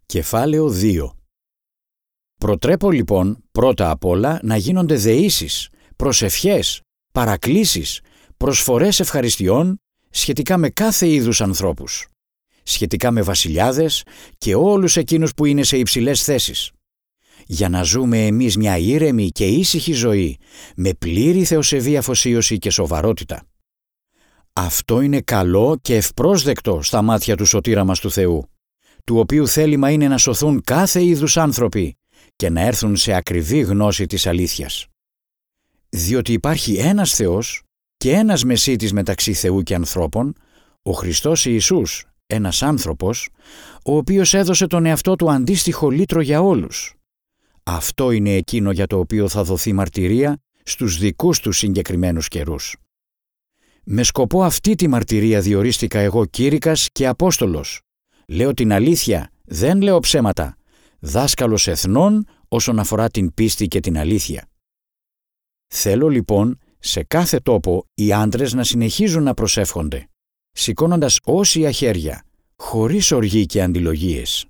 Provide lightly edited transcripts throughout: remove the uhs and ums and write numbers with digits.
Κεφάλαιο 2. Προτρέπω λοιπόν πρώτα απ' όλα να γίνονται δεήσεις, προσευχές, παρακλήσεις, προσφορές ευχαριστειών σχετικά με κάθε είδους ανθρώπους, σχετικά με βασιλιάδες και όλους εκείνους που είναι σε υψηλές θέσεις, για να ζούμε εμείς μια ήρεμη και ήσυχη ζωή με πλήρη θεοσεβή αφοσίωση και σοβαρότητα. Αυτό είναι καλό και ευπρόσδεκτο στα μάτια του σωτήρα μας του Θεού, του οποίου θέλημα είναι να σωθούν κάθε είδους άνθρωποι και να έρθουν σε ακριβή γνώση της αλήθειας. Διότι υπάρχει ένας Θεός και ένας Μεσίτης μεταξύ Θεού και ανθρώπων, ο Χριστός Ιησούς, ένας άνθρωπος, ο οποίος έδωσε τον εαυτό του αντίστοιχο λύτρο για όλους. Αυτό είναι εκείνο για το οποίο θα δοθεί μαρτυρία στους δικούς του συγκεκριμένους καιρούς. Με σκοπό αυτή τη μαρτυρία διορίστηκα εγώ κήρυκας και Απόστολος. Λέω την αλήθεια, δεν λέω ψέματα, δάσκαλος εθνών όσον αφορά την πίστη και την αλήθεια. Θέλω λοιπόν σε κάθε τόπο οι άντρες να συνεχίζουν να προσεύχονται, σηκώνοντας όσια χέρια, χωρίς οργή και αντιλογίες.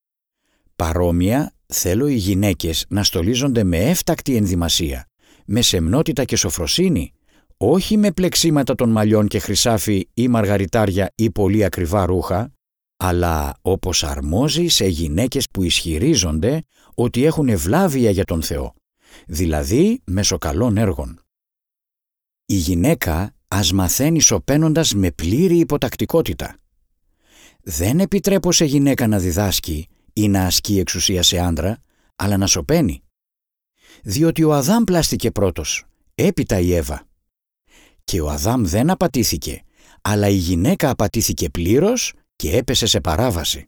Παρόμοια θέλω οι γυναίκες να στολίζονται με έφτακτη ενδυμασία, με σεμνότητα και σοφροσύνη, όχι με πλεξίματα των μαλλιών και χρυσάφι ή μαργαριτάρια ή πολύ ακριβά ρούχα, αλλά όπως αρμόζει σε γυναίκες που ισχυρίζονται ότι έχουν ευλάβεια για τον Θεό, δηλαδή μέσω καλών έργων. Η γυναίκα ας μαθαίνει σωπαίνοντας με πλήρη υποτακτικότητα. Δεν επιτρέπω σε γυναίκα να διδάσκει ή να ασκεί εξουσία σε άντρα, αλλά να σωπαίνει. Διότι ο Αδάμ πλάστηκε πρώτος, έπειτα η Εύα. Και ο Αδάμ δεν απατήθηκε, αλλά η γυναίκα απατήθηκε πλήρως και έπεσε σε παράβαση.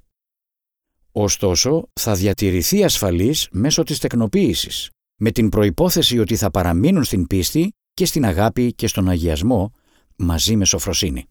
Ωστόσο, θα διατηρηθεί ασφαλής μέσω της τεκνοποίησης, με την προϋπόθεση ότι θα παραμείνουν στην πίστη και στην αγάπη και στον αγιασμό μαζί με σοφροσύνη.